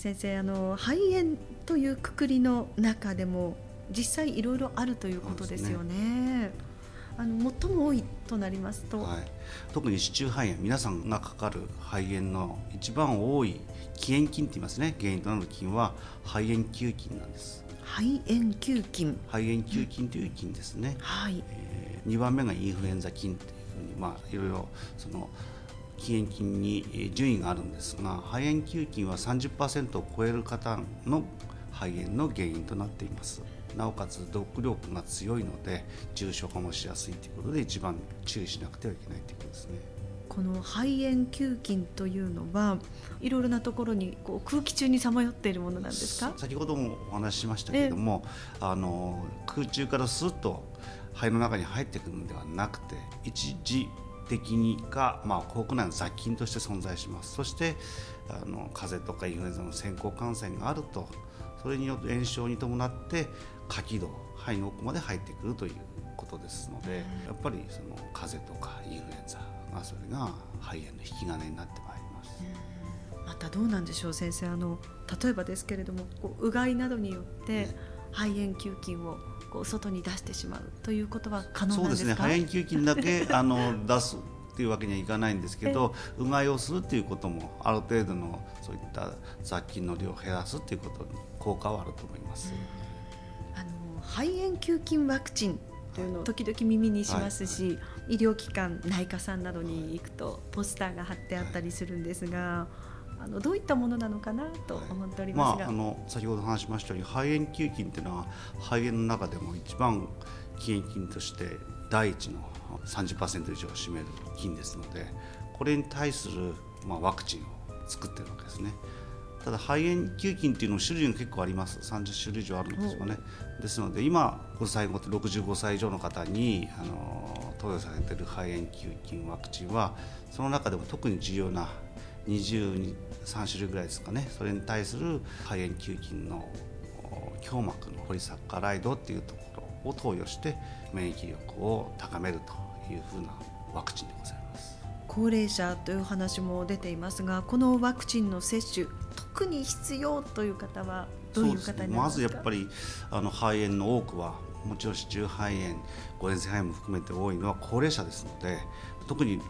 先生、肺炎というくくりの中でも実際いろいろあるということですよね。最も多いとなりますと、 特に子宮肺炎、皆さんがかかる肺炎の一番多い起源菌といいますね、原因となる菌は肺炎球菌なんです。 肺炎球菌、 肺炎球菌という菌ですね。2番目がインフルエンザ菌というふうに、いろいろその起源菌に順位があるんですが、肺炎球菌は 30% を超える方の肺炎の原因となっています。なおかつ毒力が強いので重症化もしやすいということで、一番注意しなくてはいけないということですね。 この肺炎球菌というのはいろいろなところに空気中にさまよっているものなんですか？ 先ほどもお話ししましたけれども、空中からスッと肺の中に入ってくるのではなくて、一時的に口腔内の雑菌として存在します。そして風邪とかインフルエンザの先行感染があると、それによって炎症に伴って下気道、肺の奥まで入ってくるということですので、やっぱりその風邪とかインフルエンザが、それが肺炎の引き金になってまいります。 またどうなんでしょう先生、例えばですけれども、うがいなどによって肺炎球菌を外に出してしまうということは可能なんですか？ そうですね、肺炎球菌だけ出すっていうわけにはいかないんですけど、うがいをするということもある程度のそういった雑菌の量を減らすということに効果はあると思います。 肺炎球菌ワクチンというのを時々耳にしますし、医療機関、内科さんなどに行くとポスターが貼ってあったりするんですが、どういったものなのかなと思っておりますが、 先ほど話しましたように、肺炎球菌というのは肺炎の中でも一番起源菌として第一の 30% 以上を占める菌ですので、これに対するワクチンを作っているわけですね。ただ肺炎球菌というのも種類が結構あります。30種類以上あるんですよね。ですので今5歳後と65歳以上の方に投与されている肺炎球菌ワクチンは、その中でも特に重要な23種類ぐらいですかね、それに対する肺炎球菌の胸膜のポリサッカライドっていうところを投与して免疫力を高めるというふうなワクチンでございます。 高齢者という話も出ていますが、このワクチンの接種、特に必要という方はどういう方になりますか？ まずやっぱり肺炎の多くは、もちろん子宮肺炎、誤嚥性肺炎も含めて多いのは高齢者ですので、特に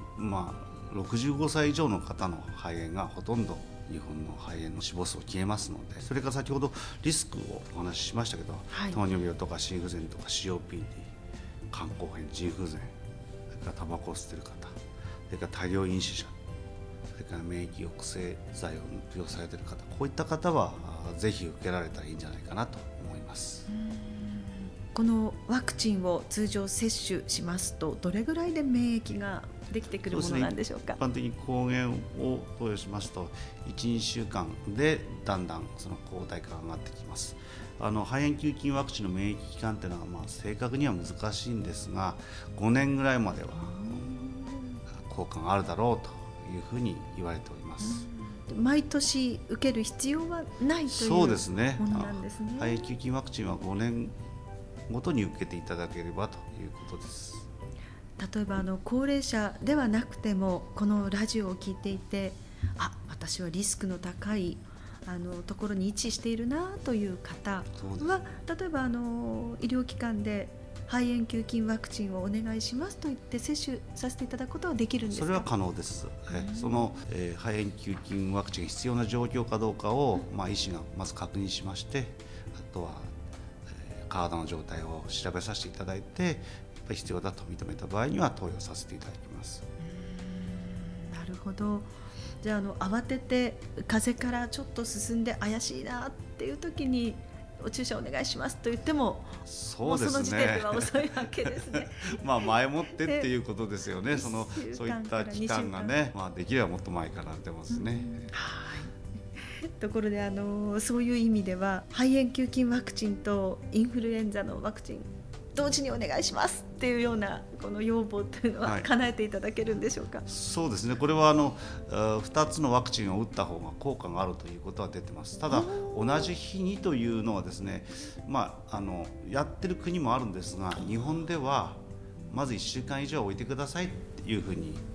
65歳以上の方の肺炎がほとんど日本の肺炎の死亡数を消えますので、それから先ほどリスクをお話ししましたけど、糖尿病とか心不全とか COPD、 肝硬変、腎不全、それからタバコを吸っている方、それから大量飲酒者、それから免疫抑制剤を服用されている方、こういった方はぜひ受けられたらいいんじゃないかなと思います。 このワクチンを通常接種しますと、どれぐらいで免疫ができてくるものなんでしょうか？ 一般的に抗原を投与しますと 1,2 週間でだんだんその抗体価が上がってきます。肺炎球菌ワクチンの免疫期間というのは正確には難しいんですが、5年ぐらいまでは効果があるだろうというふうに言われております。 毎年受ける必要はないというものなんですね。 肺炎球菌ワクチンは5年ごとに受けていただければということです。 例えば高齢者ではなくても、このラジオを聞いていて、私はリスクの高いところに位置しているなという方は、例えば医療機関で肺炎球菌ワクチンをお願いしますと言って接種させていただくことはできるんですか？ それは可能です。その、肺炎球菌ワクチンが必要な状況かどうかを、医師がまず確認しまして、あとは、体の状態を調べさせていただいて、やっぱり必要だと認めた場合には投与させていただきます。 なるほど。じゃあ慌てて風邪からちょっと進んで怪しいなっていう時にお注射お願いしますと言っても、 そうですね、 もうその時点では遅いわけですね。 前もってっていうことですよね。そういった期間がね、できればもっと前から出ますね。 ところでそういう意味では肺炎球菌ワクチンとインフルエンザのワクチン同時にお願いしますっていうようなこの要望というのは叶えていただけるんでしょうか？ そうですね、これは2つのワクチンを打った方が効果があるということは出てます。ただ同じ日にというのはですね、やってる国もあるんですが、日本ではまず1週間以上置いてくださいっていうふうに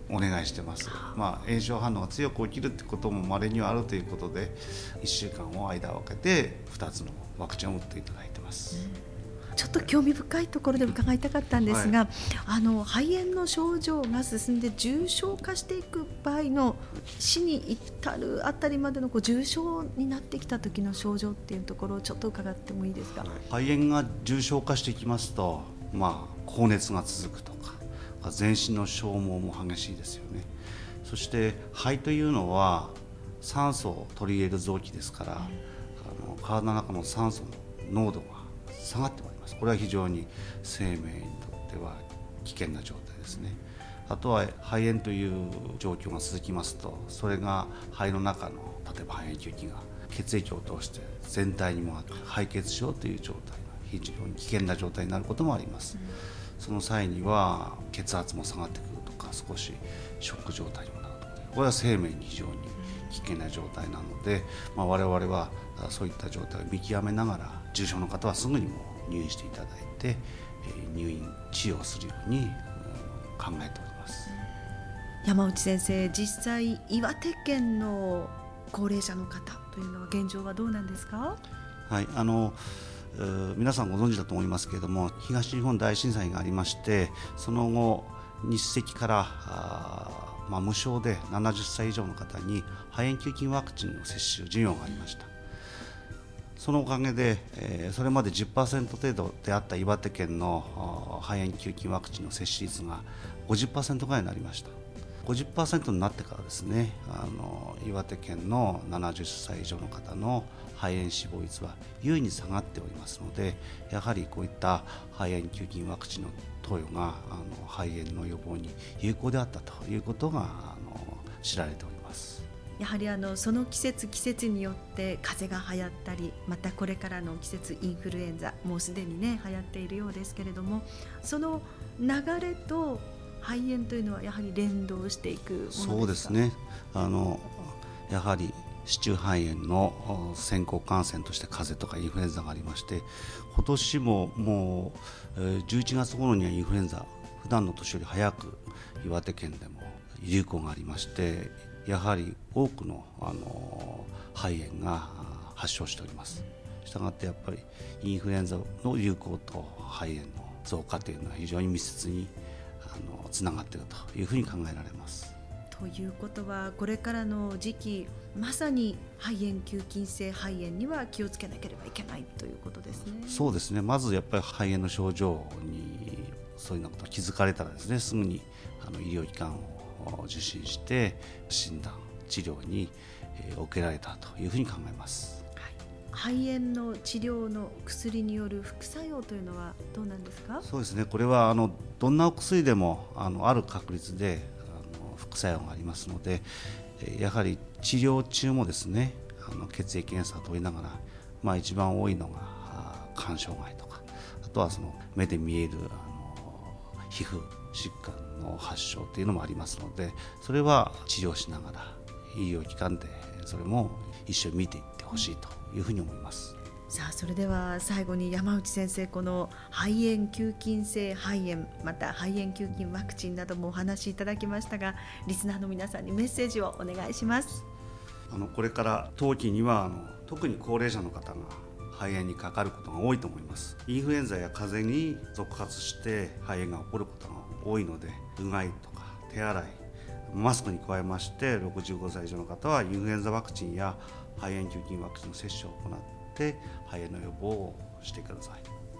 お願いしてます。炎症反応が強く起きるってことも稀にはあるということで、1週間を間を空けて2つのワクチンを打っていただいてます。 ちょっと興味深いところで伺いたかったんですが、肺炎の症状が進んで重症化していく場合の死に至るあたりまでの重症になってきた時の症状っていうところをちょっと伺ってもいいですか。 肺炎が重症化していきますと、高熱が続くとか全身の消耗も激しいですよね。そして肺というのは酸素を取り入れる臓器ですから、体の中の酸素の濃度が下がってまいります。これは非常に生命にとっては危険な状態ですね。あとは肺炎という状況が続きますと、それが肺の中の例えば肺炎球菌が血液を通して全体に回って肺血症という状態が非常に危険な状態になることもあります。その際には血圧も下がってくるとか、少しショック状態にもなるとか、これは生命に非常に危険な状態なので、我々はそういった状態を見極めながら、重症の方はすぐにも入院していただいて、入院治療するように考えております。 山内先生、実際岩手県の高齢者の方というのは現状はどうなんですか。 はい、皆さんご存知だと思いますけれども、東日本大震災がありまして、その後日赤から無償で70歳以上の方に肺炎球菌ワクチンの接種事業がありました。そのおかげで、それまで 10% 程度であった岩手県の肺炎球菌ワクチンの接種率が 50% ぐらいになりました。50% になってからですね、岩手県の70歳以上の方の肺炎死亡率は優位に下がっておりますので、やはりこういった肺炎球菌ワクチンの投与が肺炎の予防に有効であったということが知られております。 やはりその季節によって風邪が流行ったり、またこれからの季節インフルエンザもうすでにね流行っているようですけれども、その流れと肺炎というのはやはり連動していくものですか。 そうですね、やはり市中肺炎の先行感染として風邪とかインフルエンザがありまして、今年ももう11月頃にはインフルエンザ、普段の年より早く岩手県でも流行がありまして、やはり多くの肺炎が発症しております。したがってやっぱりインフルエンザの流行と肺炎の増加というのは非常に密接につながっているというふうに考えられます。 ということは、これからの時期まさに肺炎球菌性肺炎には気をつけなければいけないということですね。 そうですね、まずやっぱり肺炎の症状にそういうようなことが気づかれたらですね、すぐに医療機関を受診して診断治療に受けられたというふうに考えます。 はい、肺炎の治療の薬による副作用というのはどうなんですか。 そうですね、これはどんなお薬でもある確率で副作用がありますので、やはり治療中もですね、血液検査を取りながら、一番多いのが肝障害とか、あとはその目で見える皮膚疾患の発症というのもありますので、それは治療しながら医療機関でそれも一緒に見ていってほしいというふうに思います。 さあ、それでは最後に山内先生、この肺炎球菌性肺炎、また肺炎球菌ワクチンなどもお話しいただきましたが、リスナーの皆さんにメッセージをお願いします。 これから冬季には特に高齢者の方が肺炎にかかることが多いと思います。インフルエンザや風邪に続発して肺炎が起こることが多いので、うがいとか手洗い、マスクに加えまして65歳以上の方はインフルエンザワクチンや肺炎球菌ワクチンの接種を行って肺炎の予防をしてください。